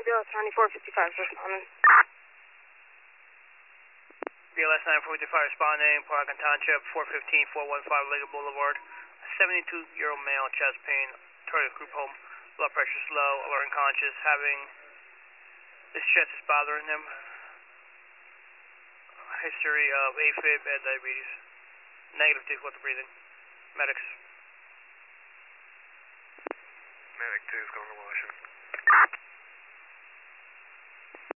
BLS 9455 responding. BLS 9455 responding, Park and Township, 415-415 Liga Boulevard. 72-year-old male, chest pain, target group home, blood pressure is low, alert and conscious, having his chest is bothering him. History of AFib and diabetes. Negative difficulty breathing. Medics. Medic 2 is going to Washington.